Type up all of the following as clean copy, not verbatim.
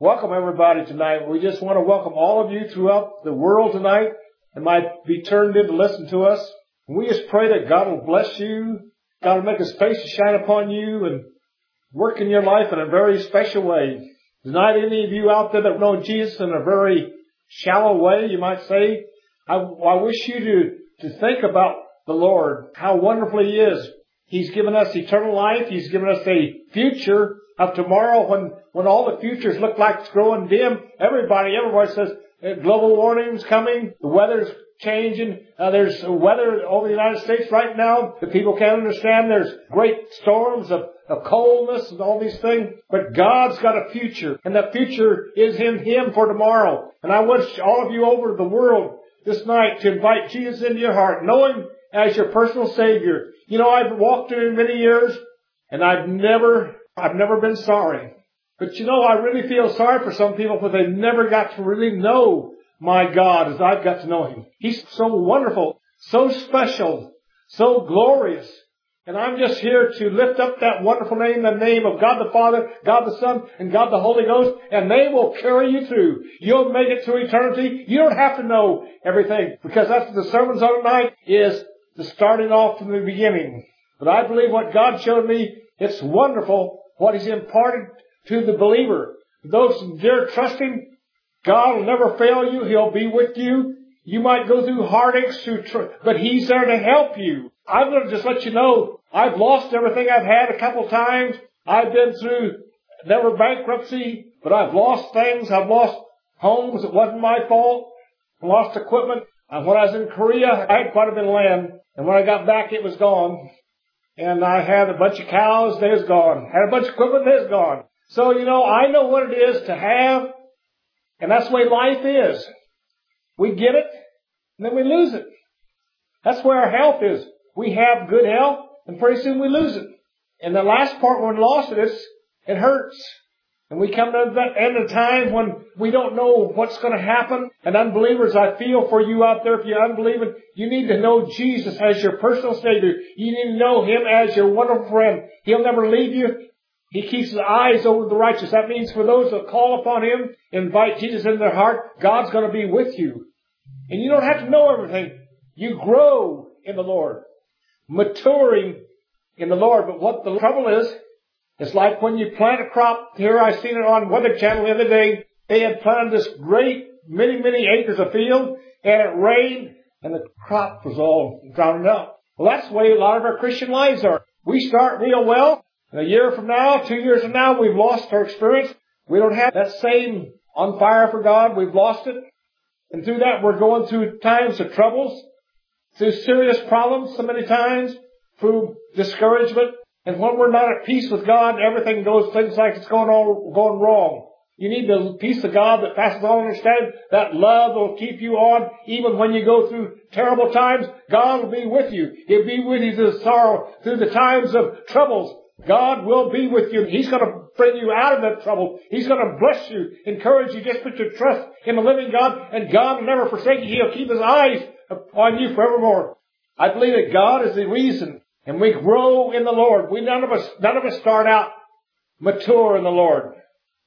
welcome everybody tonight. We just want to welcome all of you throughout the world tonight that might be turned in to listen to us. And we just pray that God will bless you. God will make His face to shine upon you and work in your life in a very special way. Tonight, any of you out there that know Jesus in a very shallow way, you might say, I wish you to think about the Lord, how wonderful He is. He's given us eternal life. He's given us a future of tomorrow when all the futures look like it's growing dim. Everybody says global warming's coming. The weather's changing. There's weather over the United States right now that people can't understand. There's great storms of coldness and all these things. But God's got a future, and that future is in Him for tomorrow. And I wish all of you over the world this night to invite Jesus into your heart, know Him as your personal Savior. You know, I've walked in Him many years, and I've never been sorry. But you know, I really feel sorry for some people because they never got to really know my God as I've got to know Him. He's so wonderful, so special, so glorious. And I'm just here to lift up that wonderful name, the name of God the Father, God the Son, and God the Holy Ghost, and they will carry you through. You'll make it to eternity. You don't have to know everything, because that's what the sermon's on tonight is the starting off from the beginning. But I believe what God showed me, it's wonderful what He's imparted to the believer. Those who dare trust Him, God will never fail you. He'll be with you. You might go through heartaches, but He's there to help you. I'm going to just let you know, I've lost everything I've had a couple times. I've been through, never bankruptcy, but I've lost things. I've lost homes. It wasn't my fault. I lost equipment. And when I was in Korea, I had quite a bit of land. And when I got back, it was gone. And I had a bunch of cows, they was gone. Had a bunch of equipment, they was gone. So, you know, I know what it is to have. And that's the way life is. We get it, and then we lose it. That's where our health is. We have good health, and pretty soon we lose it. And the last part when we lost it hurts. And we come to that end of time when we don't know what's going to happen. And unbelievers, I feel for you out there, if you're unbelieving, you need to know Jesus as your personal Savior. You need to know Him as your wonderful friend. He'll never leave you. He keeps His eyes over the righteous. That means for those that call upon Him, invite Jesus into their heart, God's going to be with you. And you don't have to know everything. You grow in the Lord, maturing in the Lord. But what the trouble is, it's like when you plant a crop. Here I seen it on Weather Channel the other day. They had planted this great, many acres of field, and it rained, and the crop was all drowned out. Well, that's the way a lot of our Christian lives are. We start real well, and a year from now, 2 years from now, we've lost our experience. We don't have that same on fire for God. We've lost it. And through that, we're going through times of troubles, through serious problems so many times, through discouragement. And when we're not at peace with God, everything goes things like it's going wrong. You need the peace of God that passes all understanding. That love will keep you on even when you go through terrible times. God will be with you. He'll be with you through the sorrow, through the times of troubles. God will be with you. He's going to bring you out of that trouble. He's going to bless you, encourage you. Just put your trust in the living God, and God will never forsake you. He'll keep His eyes upon you forevermore. I believe that God is the reason, and we grow in the Lord. None of us start out mature in the Lord.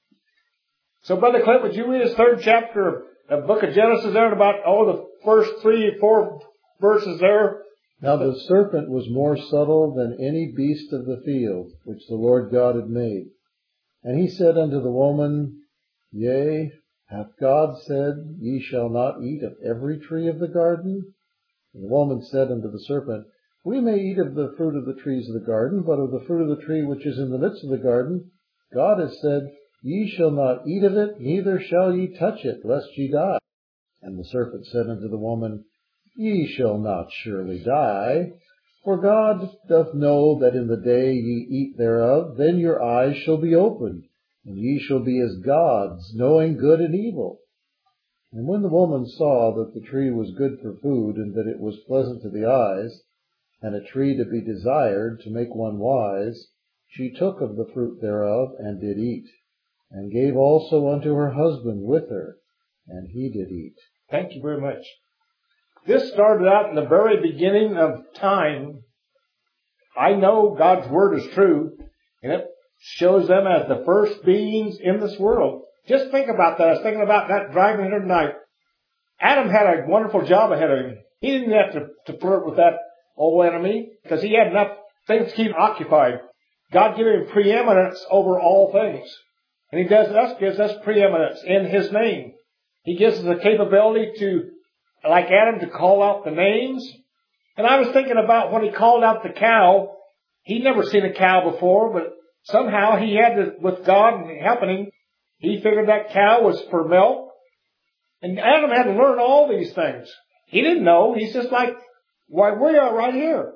So, Brother Clint, would you read his 3rd chapter of the book of Genesis there, and about the first 3 or 4 verses there? Now the serpent was more subtle than any beast of the field, which the Lord God had made. And he said unto the woman, Yea, hath God said, Ye shall not eat of every tree of the garden? And the woman said unto the serpent, We may eat of the fruit of the trees of the garden, but of the fruit of the tree which is in the midst of the garden, God has said, Ye shall not eat of it, neither shall ye touch it, lest ye die. And the serpent said unto the woman, Ye shall not surely die, for God doth know that in the day ye eat thereof, then your eyes shall be opened, and ye shall be as gods, knowing good and evil. And when the woman saw that the tree was good for food, and that it was pleasant to the eyes, and a tree to be desired to make one wise, she took of the fruit thereof, and did eat, and gave also unto her husband with her, and he did eat. Thank you very much. This started out in the very beginning of time. I know God's Word is true, and it shows them as the first beings in this world. Just think about that. I was thinking about that driving here tonight. Adam had a wonderful job ahead of him. He didn't have to flirt with that old enemy because he had enough things to keep him occupied. God gave him preeminence over all things. And He gives us preeminence in His name. He gives us the capability to, like Adam, to call out the names. And I was thinking about when He called out the cow. He'd never seen a cow before, but somehow he had to, with God helping him, he figured that cow was for milk. And Adam had to learn all these things. He didn't know. He's just like, why, we are right here.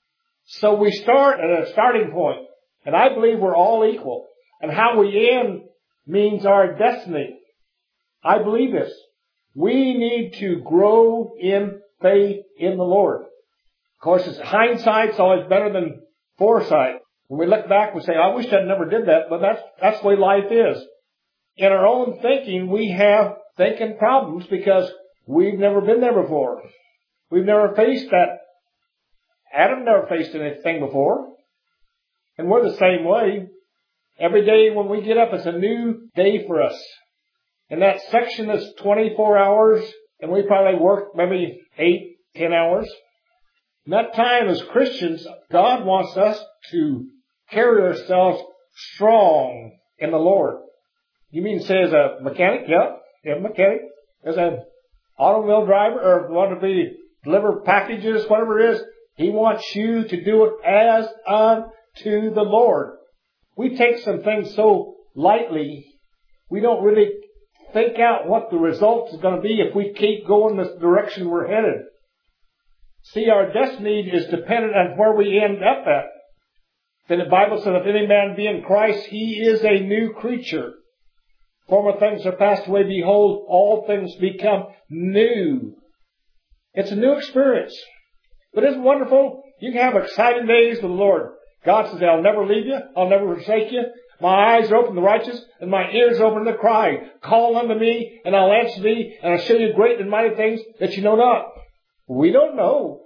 So we start at a starting point. And I believe we're all equal. And how we end means our destiny. I believe this. We need to grow in faith in the Lord. Of course, hindsight's always better than foresight. When we look back, we say, I wish I never did that, but that's the way life is. In our own thinking, we have thinking problems because we've never been there before. We've never faced that. Adam never faced anything before. And we're the same way. Every day when we get up, it's a new day for us. And that section is 24 hours, and we probably work maybe 8, 10 hours. In that time as Christians, God wants us to carry ourselves strong in the Lord. You mean say as a mechanic? Yeah, mechanic. As an automobile driver or want to deliver packages, whatever it is. He wants you to do it as unto the Lord. We take some things so lightly, we don't really think out what the result is going to be if we keep going this direction we're headed. See, our destiny is dependent on where we end up at. Then the Bible says, if any man be in Christ, he is a new creature. Former things are passed away. Behold, all things become new. It's a new experience. But isn't it wonderful? You can have exciting days with the Lord. God says, I'll never leave you. I'll never forsake you. My eyes are open to the righteous, and my ears are open to the cry. Call unto me, and I'll answer thee, and I'll show you great and mighty things that you know not. We don't know.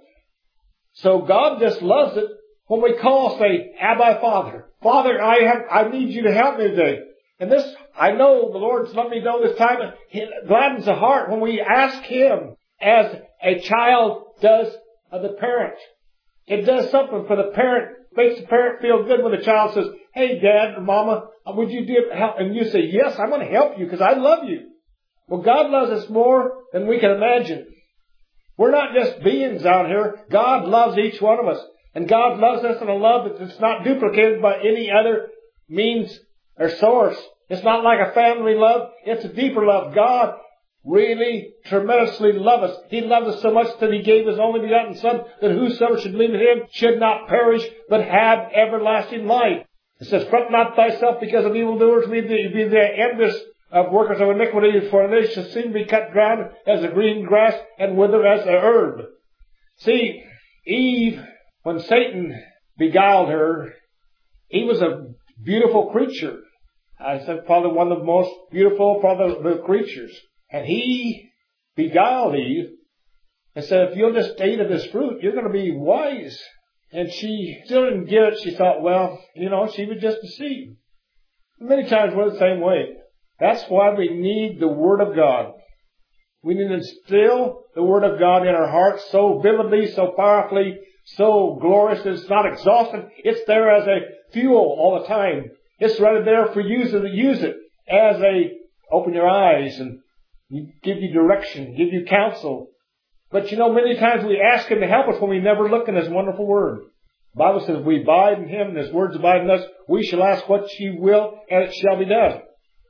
So God just loves it when we call, say, Abba, Father. Father, I need you to help me today. And this, I know the Lord's let me know this time. It gladdens the heart when we ask Him as a child does of the parent. It does something for the parent. Makes the parent feel good when the child says, hey, Dad or Mama, would you do help? And you say, yes, I'm going to help you because I love you. Well, God loves us more than we can imagine. We're not just beings out here. God loves each one of us. And God loves us in a love that's not duplicated by any other means or source. It's not like a family love. It's a deeper love. God really tremendously loves us. He loved us so much that He gave His only begotten Son, that whosoever should believe in Him should not perish, but have everlasting life. It says, fret not thyself because of evildoers, be the envious of workers of iniquity, for they shall soon be cut down as the green grass and wither as the herb. See, Eve, when Satan beguiled her, he was a beautiful creature. I said probably one of the most beautiful of the creatures. And he beguiled Eve and said, if you'll just eat of this fruit, you're going to be wise. And she still didn't get it. She thought, well, she was just deceived. Many times we're the same way. That's why we need the Word of God. We need to instill the Word of God in our hearts so vividly, so powerfully, so glorious. It's not exhausting. It's there as a fuel all the time. It's right there for you to use it as open your eyes and give you direction, give you counsel. But many times we ask Him to help us when we never look in His wonderful Word. The Bible says, if we abide in Him and His words abide in us, we shall ask what ye will, and it shall be done.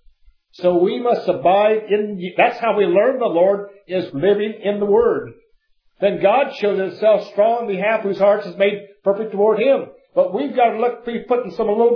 So we must abide that's how we learn the Lord, is living in the Word. Then God shows Himself strong on behalf whose hearts is made perfect toward Him. But we've got to be putting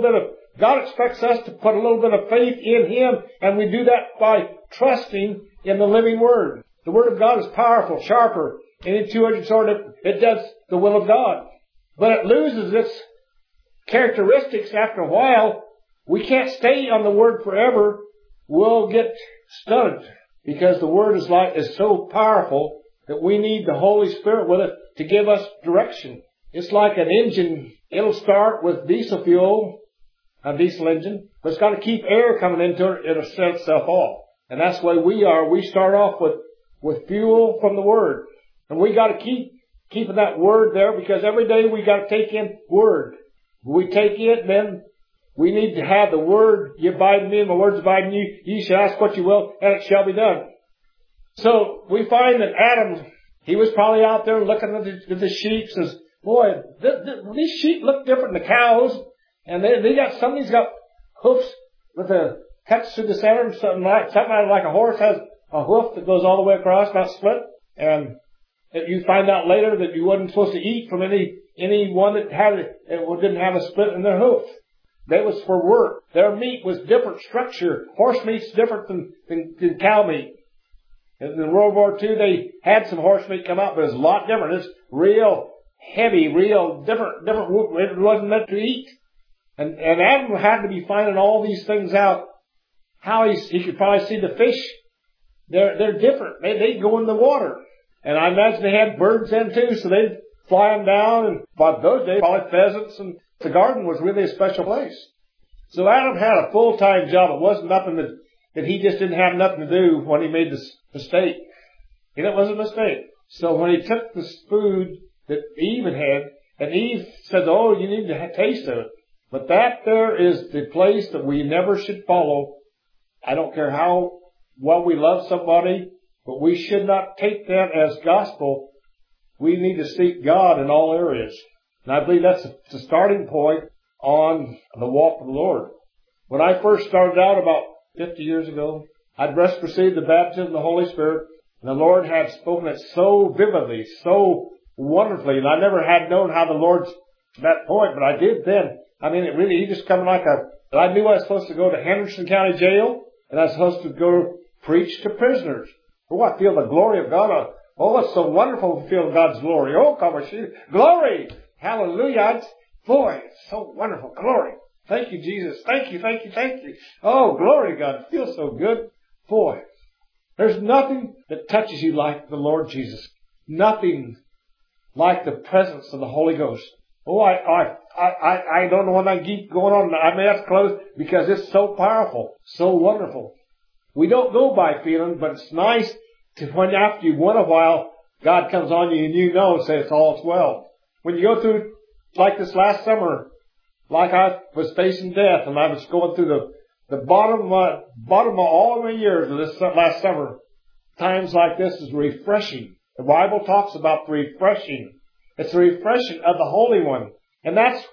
God expects us to put a little bit of faith in Him, and we do that by trusting in the living Word. The Word of God is powerful, sharper, and any two-edged sword. It does the will of God. But it loses its characteristics after a while. We can't stay on the Word forever. We'll get stunned because the Word is so powerful that we need the Holy Spirit with it to give us direction. It's like an engine. It'll start with diesel fuel, a diesel engine, but it's got to keep air coming into it. It'll set itself off. And that's the way we are. We start off with fuel from the Word. And we got to keeping that Word there, because every day we got to take in Word. We take it, then we need to have the Word. You abide in me and my words abide in you. You shall ask what you will, and it shall be done. So we find that Adam, he was probably out there looking at the sheep, says, boy, these sheep look different than the cows. And they got, somebody's got hoofs with a cuts through the center, something like a horse has a hoof that goes all the way across, not split. And you find out later that you wasn't supposed to eat from any one that didn't have a split in their hoof. That was for work. Their meat was different structure. Horse meat's different than cow meat. In World War II, they had some horse meat come out, but it's a lot different. It's real heavy, real different. It wasn't meant to eat. And Adam had to be finding all these things out. How he could probably see the fish. They're different. They go in the water. And I imagine they had birds then too, so they'd fly them down. And by those days, probably pheasants, and the garden was really a special place. So Adam had a full-time job. It wasn't nothing that he just didn't have nothing to do when he made this mistake. And it was a mistake. So when he took this food that Eve had, and Eve said, oh, you need to taste of it. But that there is the place that we never should follow. I don't care how well we love somebody, but we should not take that as gospel. We need to seek God in all areas. And I believe that's the starting point on the walk with the Lord. When I first started out about 50 years ago, I'd just received the baptism of the Holy Spirit, and the Lord had spoken it so vividly, so wonderfully, and I never had known how the Lord's to that point, but I did then. I mean, it really, he just come like I knew I was supposed to go to Henderson County Jail, and I was supposed to go preach to prisoners. Oh, I feel the glory of God. Oh, it's so wonderful to feel God's glory. Oh, come on, glory! Hallelujah! Boy, it's so wonderful. Glory. Thank you, Jesus. Thank you, thank you, thank you. Oh, glory to God. It feels so good. Boy, there's nothing that touches you like the Lord Jesus. Nothing like the presence of the Holy Ghost. Oh, I don't know when I keep going on. I may have to close because it's so powerful, so wonderful. We don't go by feeling, but it's nice to when after you went a while, God comes on you and you know and say it's all well. When you go through like this last summer, like I was facing death and I was going through the bottom of all of my years of this last summer, times like this is refreshing. The Bible talks about the refreshing. It's the refreshing of the Holy One. And that's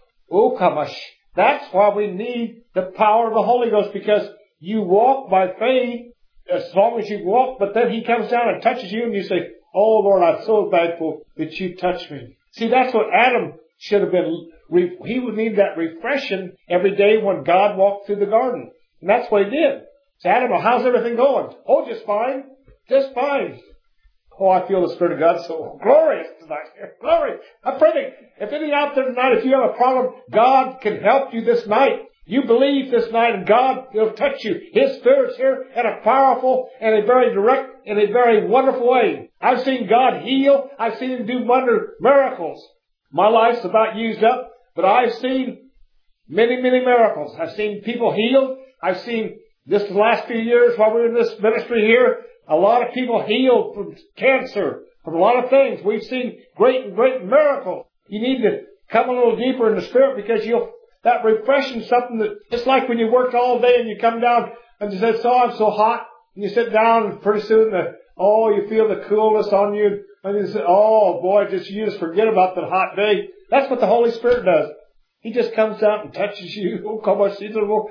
why we need the power of the Holy Ghost, because you walk by faith as long as you walk, but then He comes down and touches you and you say, oh Lord, I'm so thankful that you touched me. See, that's what Adam should have been. He would need that refreshing every day when God walked through the garden. And that's what He did. So Adam, how's everything going? Oh, just fine. Just fine. Oh, I feel the Spirit of God so glorious tonight. Glory. I pray that if any out there tonight, if you have a problem, God can help you this night. You believe this night and God will touch you. His Spirit's here in a powerful and a very direct and a very wonderful way. I've seen God heal. I've seen Him do miracles. My life's about used up, but I've seen many, many miracles. I've seen people healed. I've seen this the last few years while we were in this ministry here, a lot of people healed from cancer, from a lot of things. We've seen great miracles. You need to come a little deeper in the Spirit, because that refreshing something that, just like when you worked all day and you come down and you say, I'm so hot, and you sit down and pretty soon you feel the coolness on you, and you say, oh boy, you just forget about the hot day. That's what the Holy Spirit does. He just comes out and touches you. Oh, come on,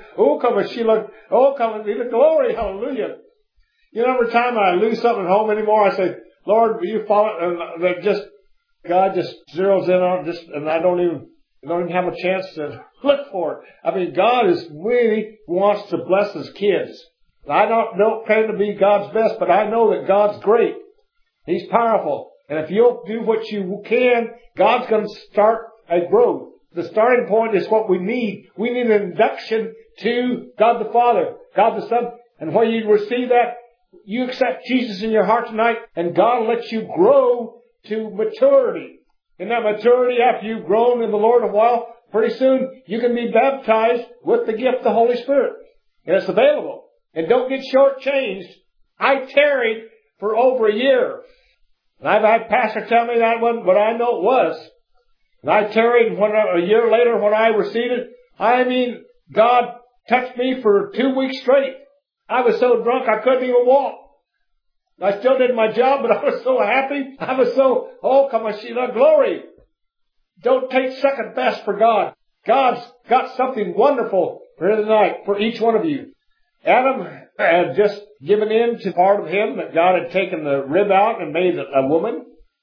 be the glory, hallelujah. You know, every time I lose something at home anymore, I say, Lord, will you follow it? And God just zeroes in on it, and I don't even have a chance to look for it. I mean, God really wants to bless His kids. I don't claim to be God's best, but I know that God's great. He's powerful. And if you'll do what you can, God's going to start a growth. The starting point is what we need. We need an induction to God the Father, God the Son. And when you receive that, you accept Jesus in your heart tonight, and God lets you grow to maturity. In that maturity, after you've grown in the Lord a while, pretty soon you can be baptized with the gift of the Holy Spirit. And it's available. And don't get shortchanged. I tarried for over a year. And I've had pastor tell me that one, but I know it was. And I tarried a year later when I received it. I mean, God touched me for 2 weeks straight. I was so drunk I couldn't even walk. I still did my job, but I was so happy. I was so, oh, come on, Sheila, glory. Don't take second best for God. God's got something wonderful for tonight for each one of you. Adam had just given in to part of him that God had taken the rib out and made a woman.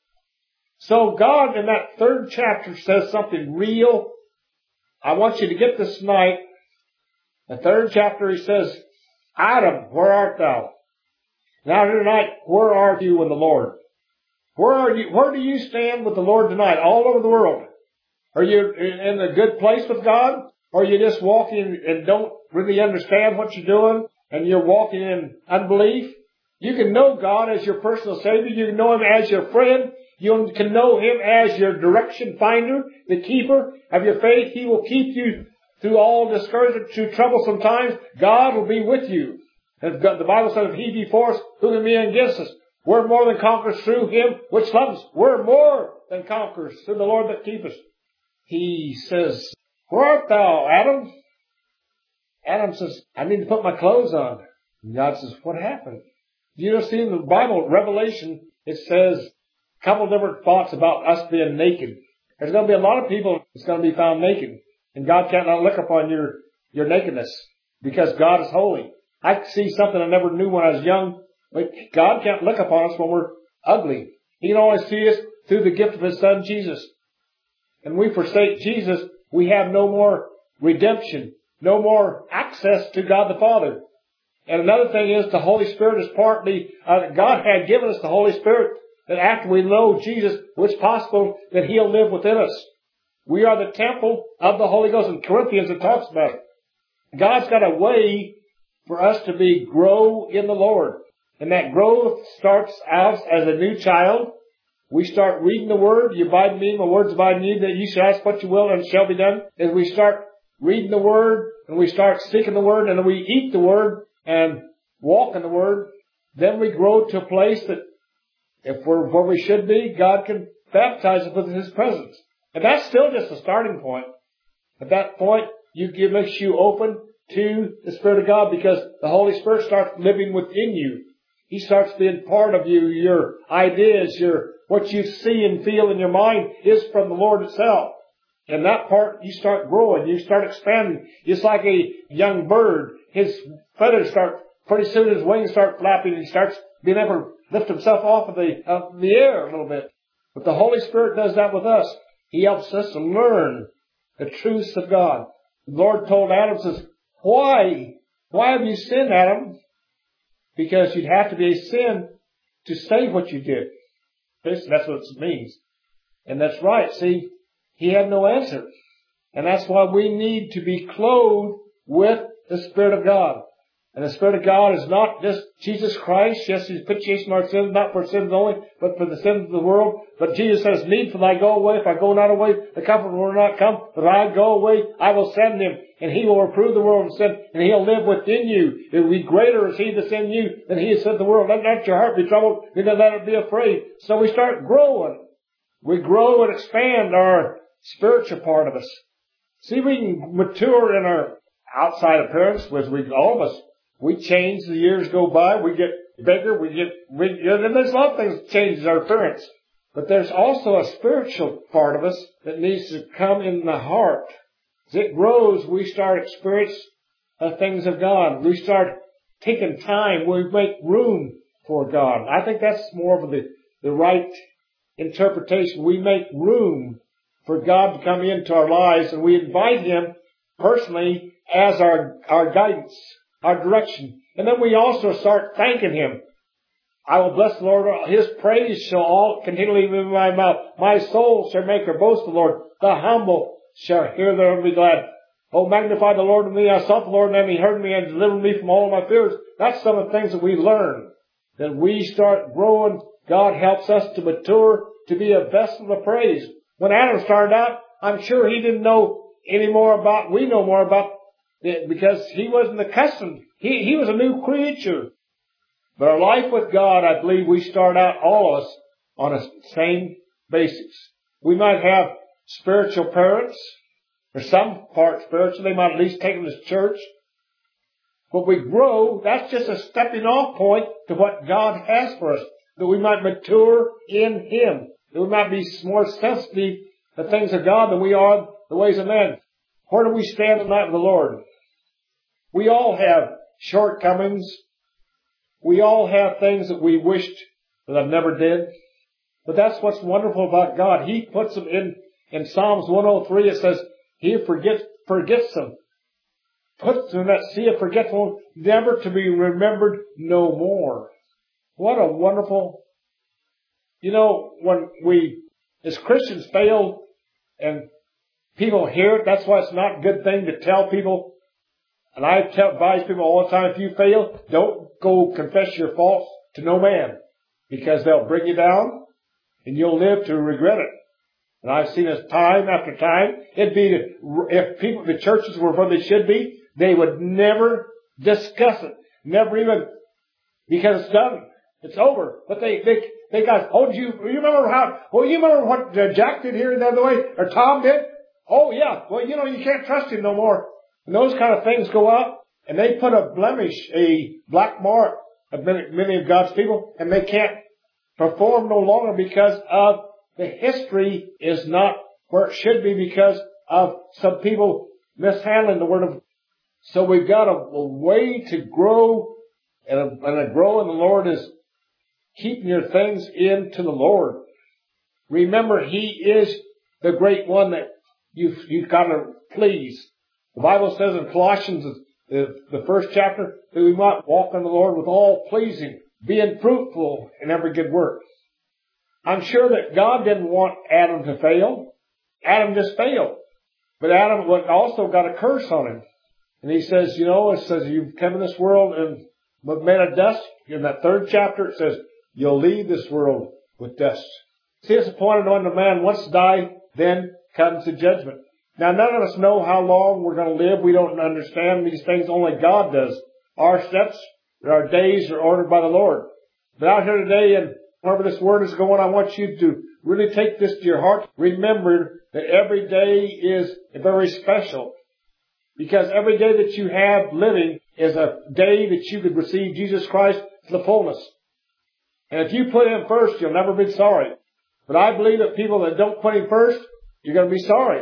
So God in that 3rd chapter says something real. I want you to get this tonight. The 3rd chapter he says, Adam, where art thou? Now tonight, where are you in the Lord? Where are you? Where do you stand with the Lord tonight all over the world? Are you in a good place with God? Or are you just walking and don't really understand what you're doing and you're walking in unbelief? You can know God as your personal Savior. You can know Him as your friend. You can know Him as your direction finder, the keeper of your faith. He will keep you through all discouragement, through troublesome times. God will be with you. And the Bible says, if He be for us, who can be against us? We're more than conquerors through Him which loves us. We're more than conquerors through the Lord that keep us. He says, where art thou, Adam? Adam says, I need to put my clothes on. And God says, what happened? You see in the Bible, Revelation, it says a couple of different thoughts about us being naked. There's going to be a lot of people that's going to be found naked. And God can't not look upon your nakedness because God is holy. I see something I never knew when I was young. But God can't look upon us when we're ugly. He can only see us through the gift of His Son, Jesus. And we forsake Jesus, we have no more redemption, no more access to God the Father. And another thing is the Holy Spirit is partly, God had given us the Holy Spirit that after we know Jesus, it's possible that He'll live within us. We are the temple of the Holy Ghost. In Corinthians it talks about it. God's got a way for us to grow in the Lord. And that growth starts out as a new child. We start reading the Word. You abide in me, my words abide in you, that you shall ask what you will and it shall be done. As we start reading the Word and we start seeking the Word and then we eat the Word and walk in the Word, then we grow to a place that if we're where we should be, God can baptize us with His presence. And that's still just a starting point. At that point, it makes you open to the Spirit of God because the Holy Spirit starts living within you. He starts being part of you. Your ideas, what you see and feel in your mind is from the Lord itself. And that part, you start growing. You start expanding. It's like a young bird. His feathers pretty soon his wings start flapping. He starts being able to lift himself off of the air a little bit. But the Holy Spirit does that with us. He helps us to learn the truths of God. The Lord told Adam, says, why have you sinned, Adam? Because you'd have to be a sin to say what you did. That's what it means. And that's right. See, he had no answer. And that's why we need to be clothed with the Spirit of God. And the Spirit of God is not just Jesus Christ. Yes, He's propitiation for our sins, not for sins only, but for the sins of the world. But Jesus says, needful I go away. If I go not away, the Comforter will not come. But if I go away, I will send Him. And He will reprove the world of sin. And He'll live within you. It will be greater is He that's in you than he that's in the world. Let not your heart be troubled, neither let it be afraid. So we start growing. We grow and expand our spiritual part of us. See, we can mature in our outside appearance, all of us. We change, the years go by, we get bigger, and there's a lot of things that changes our appearance. But there's also a spiritual part of us that needs to come in the heart. As it grows, we start experiencing the things of God. We start taking time, we make room for God. I think that's more of the right interpretation. We make room for God to come into our lives, and we invite Him personally as our guidance, our direction. And then we also start thanking Him. I will bless the Lord. His praise shall all continually be in my mouth. My soul shall make her boast in the Lord. The humble shall hear thereof and be glad. Oh, magnify the Lord with me. I sought the Lord, and He heard me and delivered me from all of my fears. That's some of the things that we learn. That we start growing. God helps us to mature, to be a vessel of praise. When Adam started out, I'm sure he didn't know any more about, we know more about it because he wasn't accustomed. He was a new creature. But our life with God, I believe we start out, all of us, on a same basics. We might have spiritual parents, or some part spiritual. They might at least take them to church. But we grow, that's just a stepping off point to what God has for us. That we might mature in Him. That we might be more sensitive to the things of God than we are the ways of men. Where do we stand tonight with the Lord? We all have shortcomings. We all have things that we wished that I never did. But that's what's wonderful about God. He puts them in Psalms 103. It says, He forgets them. Puts them in that sea of forgetful, never to be remembered no more. What a wonderful, when we, as Christians, fail and people hear it, that's why it's not a good thing to tell people. And I advise people all the time, if you fail, don't go confess your faults to no man, because they'll bring you down and you'll live to regret it. And I've seen this time after time. It'd be, if the churches were where they should be, they would never discuss it. Never even, because it's done. It's over. But they got, you remember what Jack did here the other way? Or Tom did? Oh yeah. Well, you can't trust him no more. And those kind of things go out, and they put a blemish, a black mark of many of God's people, and they can't perform no longer because of the history is not where it should be because of some people mishandling the Word of God. So we've got a way to grow, and a grow in the Lord is keeping your things into the Lord. Remember, He is the great one that you've got to please. The Bible says in Colossians, the first chapter, that we might walk in the Lord with all pleasing, being fruitful in every good work. I'm sure that God didn't want Adam to fail. Adam just failed. But Adam also got a curse on him. And he says, it says, you've come in this world and made of dust. In that third chapter, it says, you'll leave this world with dust. See, it's appointed unto man once to die, then comes the judgment. Now, none of us know how long we're going to live. We don't understand these things. Only God does. Our steps, our days are ordered by the Lord. But out here today, and wherever this word is going, I want you to really take this to your heart. Remember that every day is very special. Because every day that you have living is a day that you could receive Jesus Christ to the fullness. And if you put Him first, you'll never be sorry. But I believe that people that don't put Him first, you're going to be sorry.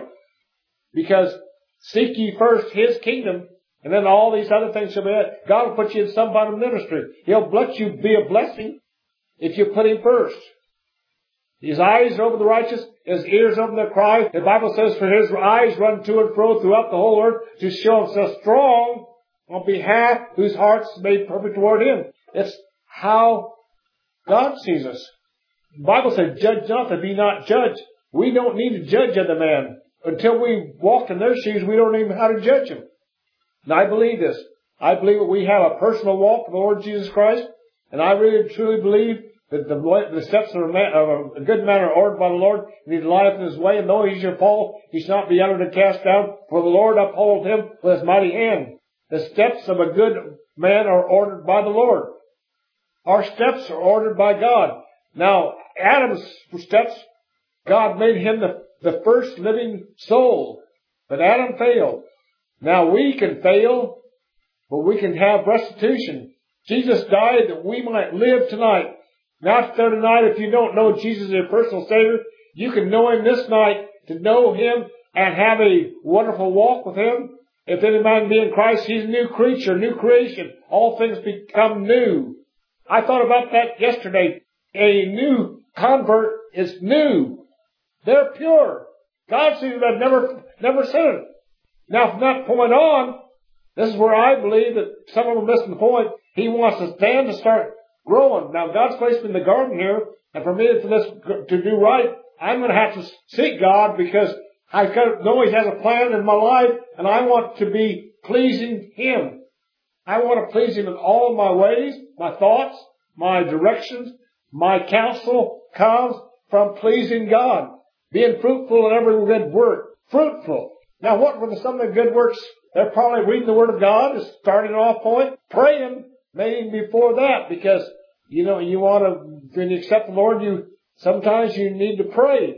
Because seek ye first His kingdom, and then all these other things shall be added. God will put you in some kind of ministry. He'll let you be a blessing if you put Him first. His eyes are over the righteous, His ears open their cry. The Bible says, for His eyes run to and fro throughout the whole earth to show Himself strong on behalf whose hearts made perfect toward Him. It's how God sees us. The Bible says, judge not that be not judged. We don't need to judge other man. Until we walk in their shoes, we don't even know how to judge them. And I believe this. I believe that we have a personal walk with the Lord Jesus Christ. And I really truly believe that the steps of a good man are ordered by the Lord, and He lieth in His way, and though he shall fall, he shall not be utterly cast down, for the Lord uphold him with His mighty hand. The steps of a good man are ordered by the Lord. Our steps are ordered by God. Now, Adam's steps, God made him the first living soul. But Adam failed. Now we can fail, but we can have restitution. Jesus died that we might live tonight. Now tonight, if you don't know Jesus as your personal Savior, you can know Him this night, to know Him and have a wonderful walk with Him. If any man be in Christ, he's a new creature, new creation. All things become new. I thought about that yesterday. A new convert is new. They're pure. God sees that never sinned. Now from that point on, this is where I believe that some of them are missing the point. He wants us then to start growing. Now God's placed me in the garden here, and for me to do right, I'm going to have to seek God because I know He has a plan in my life, and I want to be pleasing Him. I want to please Him in all my ways, my thoughts, my directions, my counsel comes from pleasing God. Being fruitful in every good work. Fruitful. Now, what were some of the good works? They're probably reading the Word of God as starting off point, praying maybe before that, because, you want to, when you accept the Lord, sometimes you need to pray.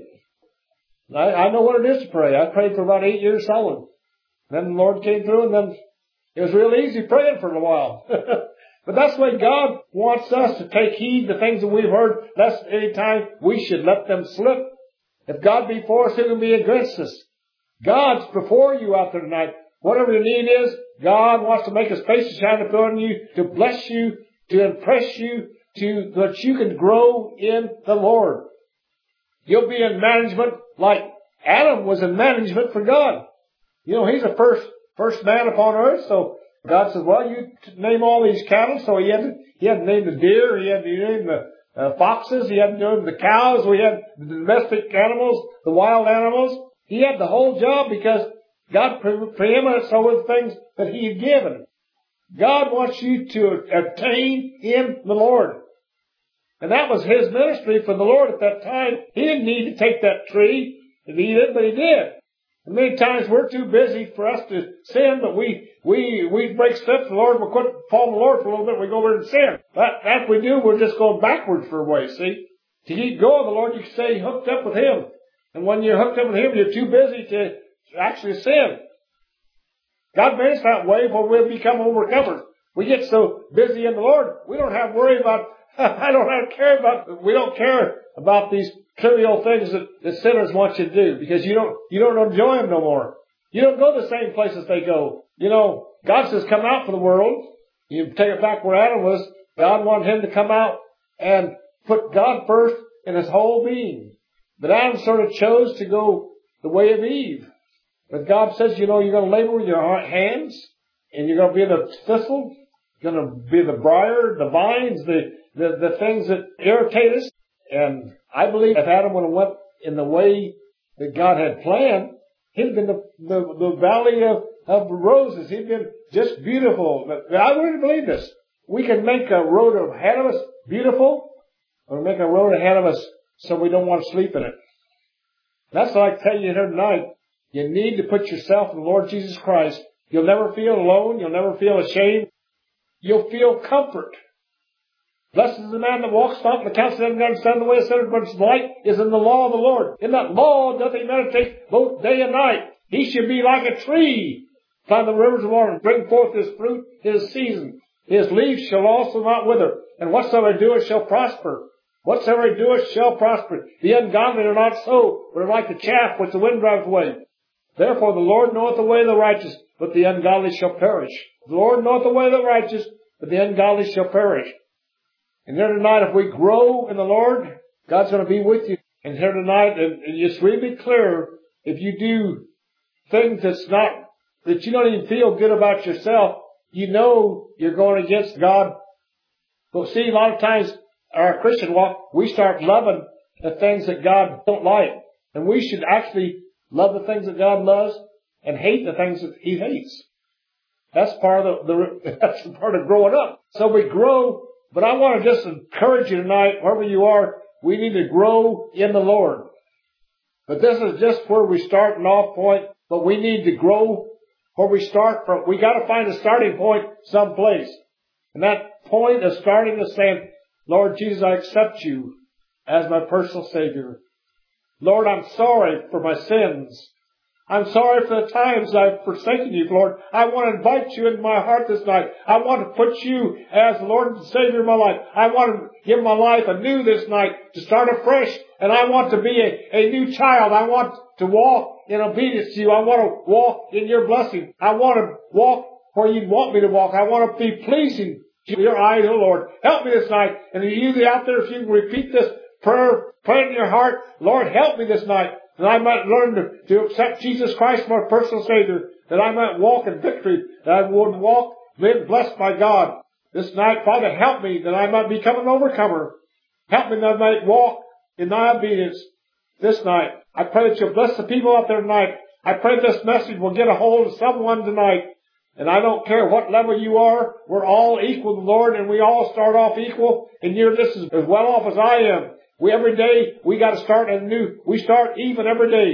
I know what it is to pray. I prayed for about 8 years solid. Then the Lord came through, and then it was real easy praying for a while. But that's the way God wants us to take heed to things that we've heard, lest any time we should let them slip. If God be for us, who can be against us? God's before you out there tonight. Whatever your need is, God wants to make His face to shine upon you, to bless you, to impress you, that you can grow in the Lord. You'll be in management like Adam was in management for God. He's the first man upon earth, so God says, well, you name all these cattle. So he had to name the deer, he had to name the foxes, he had to name the cows, we had the domestic animals, the wild animals. He had the whole job because God preeminent over the things that He had given. God wants you to obtain in the Lord. And that was His ministry for the Lord at that time. He didn't need to take that tree and eat it, but He did. And many times we're too busy for us to sin, but we break steps with the Lord, we quit following the Lord for a little bit, we go over and sin. But after we do, we're just going backwards for a way, see? To keep going, the Lord, you can stay hooked up with Him. And when you're hooked up with Him, you're too busy to actually sin. God made us that way for we become overcomers. We get so busy in the Lord, we don't have to worry about, we don't care about these trivial things that sinners want you to do, because you don't enjoy them no more. You don't go the same places they go. God says come out for the world. You take it back where Adam was. God wanted him to come out and put God first in his whole being. But Adam sort of chose to go the way of Eve. But God says, you're going to labor with your hands, and you're going to be the thistle, you're going to be the briar, the vines, the things that irritate us. And I believe if Adam would have went in the way that God had planned, he'd have been the valley of roses. He'd been just beautiful. But I really believe this. We can make a road ahead of us beautiful, or make a road ahead of us so we don't want to sleep in it. That's what I tell you here tonight. You need to put yourself in the Lord Jesus Christ. You'll never feel alone. You'll never feel ashamed. You'll feel comfort. Blessed is the man that walks not in the counsel of them that understand the way of sinners, but his delight is in the law of the Lord. In that law doth he meditate both day and night. He should be like a tree, plant the rivers of water, and bring forth his fruit his season. His leaves shall also not wither, and whatsoever he doeth shall prosper. Whatsoever he doeth shall prosper. The ungodly are not so, but are like the chaff which the wind driveth away. Therefore the Lord knoweth the way of the righteous, but the ungodly shall perish. The Lord knoweth the way of the righteous, but the ungodly shall perish. And here tonight, if we grow in the Lord, God's going to be with you. And here tonight, and it's really clear, if you do things that you don't even feel good about yourself, you know you're going against God. But see, a lot of times, our Christian walk, we start loving the things that God don't like. And we should actually love the things that God loves and hate the things that He hates. That's part of that's part of growing up. So we grow. But I want to just encourage you tonight, wherever you are, we need to grow in the Lord. But this is just where we start an off point, but we need to grow where we start from. We got to find a starting point someplace. And that point of starting is saying, Lord Jesus, I accept you as my personal Savior. Lord, I'm sorry for my sins. I'm sorry for the times I've forsaken you, Lord. I want to invite you into my heart this night. I want to put you as the Lord and Savior of my life. I want to give my life anew this night, to start afresh. And I want to be a new child. I want to walk in obedience to you. I want to walk in your blessing. I want to walk where you want me to walk. I want to be pleasing to your eyes, oh Lord. Help me this night. And you out there, if you can repeat this prayer, pray in your heart, Lord, help me this night. That I might learn to accept Jesus Christ, my personal Savior. That I might walk in victory. That I would walk, live blessed by God. This night, Father, help me that I might become an overcomer. Help me that I might walk in thy obedience this night. I pray that you'll bless the people out there tonight. I pray this message will get a hold of someone tonight. And I don't care what level you are. We're all equal to the Lord, and we all start off equal. And you're just as well off as I am. Every day, we got to start anew. We start even every day.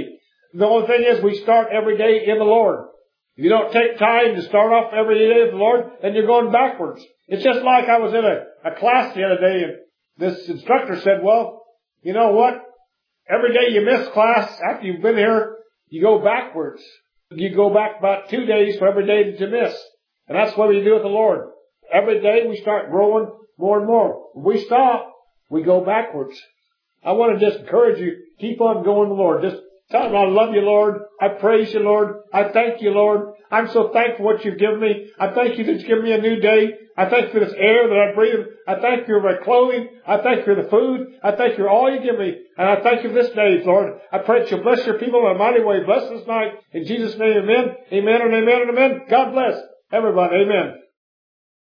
The only thing is we start every day in the Lord. If you don't take time to start off every day with the Lord, then you're going backwards. It's just like I was in a class the other day, and this instructor said, well, you know what? Every day you miss class, after you've been here, you go backwards. You go back about 2 days for every day that you miss. And that's what we do with the Lord. Every day we start growing more and more. When we stop, we go backwards. I want to just encourage you, keep on going to the Lord. Just tell Him, I love you, Lord. I praise you, Lord. I thank you, Lord. I'm so thankful for what you've given me. I thank you that you've given me a new day. I thank you for this air that I breathe. I thank you for my clothing. I thank you for the food. I thank you for all you give me. And I thank you for this day, Lord. I pray that you'll bless your people in a mighty way. Bless this night. In Jesus' name, amen. Amen and amen and amen. God bless everybody. Amen.